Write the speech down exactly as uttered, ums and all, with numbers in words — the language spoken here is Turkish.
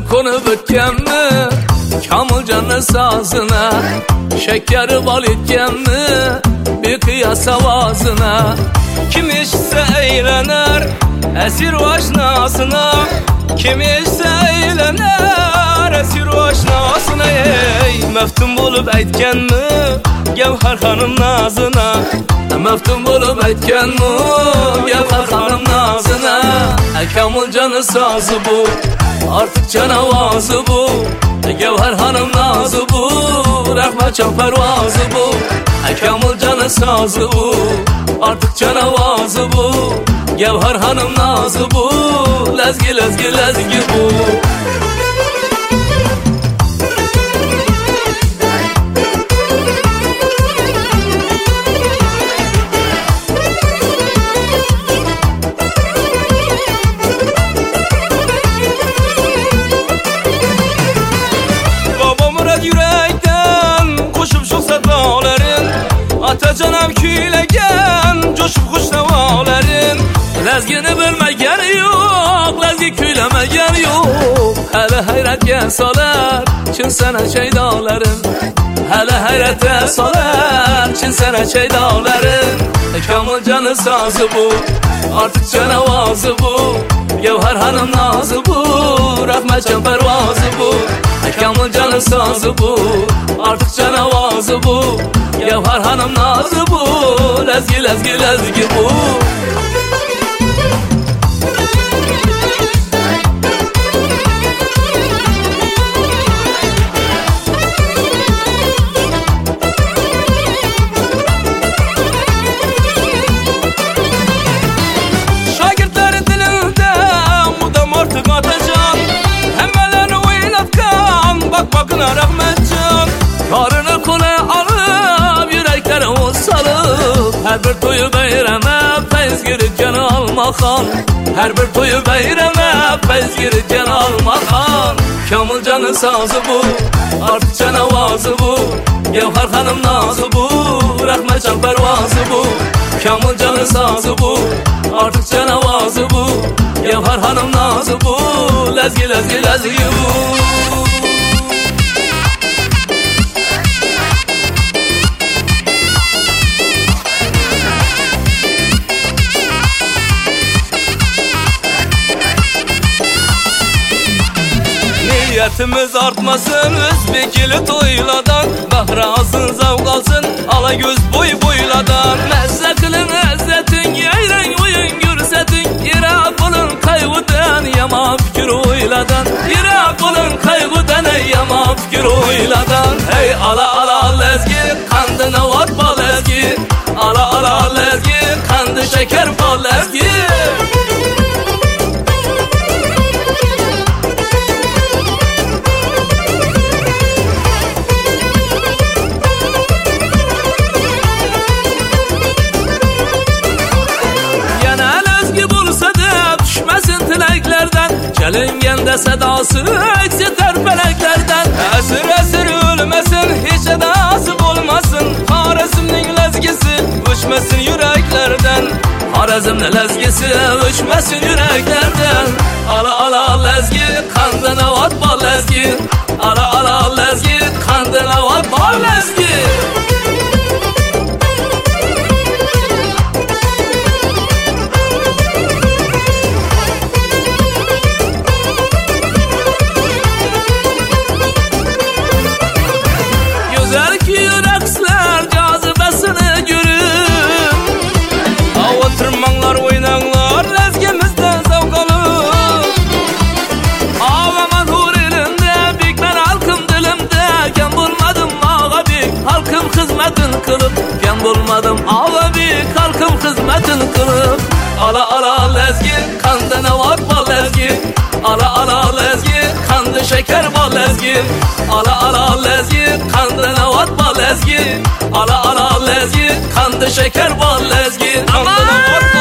konup ötkenmi Kamilcan'ın sazına, şekeri bal etkenmi bir kıyas avazına. Kim içse eğlenir esir aşnasına, kim içse eğlenir esir aşnasına. Ey meftun bulup aytkenmi Gevher hanım nazına, meftun bulup aytkenmi Gevher hanım nazına. Kamilcan'ın sazı bu, artık canavazı bu, Gevher hanım nazı bu, rahmet çam pervazı bu. Kamilcan'ın sazı bu, artık canavazı bu, Gevher hanım nazı bu, lezgi lezgi lezgi bu. Atacanam küylegen, coşup kuş nevalerin. Lezgini bilmegen yok, lezgi kuylemegen yok. Hele hayretge salar, çin sana şeydaların. Hele hayrete salar, çin sana şeydaların. Kamilcan'ın sazı bu, artık canavazı bu, Gevher hanım nazı bu, rahmet çam pervazı bu. Kamilcan'ın sazı bu, artık canavazı bu, Gevher hanım nazı bu, lezgi lezgi lezgi bu. Şagirdlerin dilinde mudam artık atacağım, hemmelerini oynatkan, bak bakına rahmetcan. Karını kolay alıp yüreklere o salıp, her bir toyu beyreme feyz girirken almakan, her bir toyu beyreme feyz girirken almakan. Kamilcan'ın sazı bu, artık canavazı bu, Gevher hanım nazı bu, rahmet çam pervazı bu. Kamilcan'ın sazı bu, artık canavazı bu, Gevher hanım nazı bu, lezgi lezgi lezgi bu. Niyetimiz artmasın özbekili toyladan, bahre alsın zavk alsın ala göz boy boyladan. Mezze kılın ezzetin yayran oyun görsetin, Irak olun kaygıdan yama fikir oyladan, Irak olun kaygıdan yama fikir oyladan. Hey ala ala lezgi kandına var bal lezgi, ala ala lezgi kandı şeker bal lezgi. Gelingende sedası eksilter feleklerden, esir esir ölmesin, hiç edası olmasın. Harazim'in lezgisi uçmasın yüreklerden, Harazim'in lezgisi uçmasın yüreklerden. Ala ala lezgi kandına vat bal lezgi, ala ala lezgi kandına vat bal lezgi. Gen bulmadım abi kalkım hizmetin kılıp, ala ala lezgi kandına var bal lezgi, ala ala lezgi kandı şeker bal lezgi, ala ala lezgi kandına var bal lezgi, ala ala lezgi kandı şeker bal lezgi. Kandına var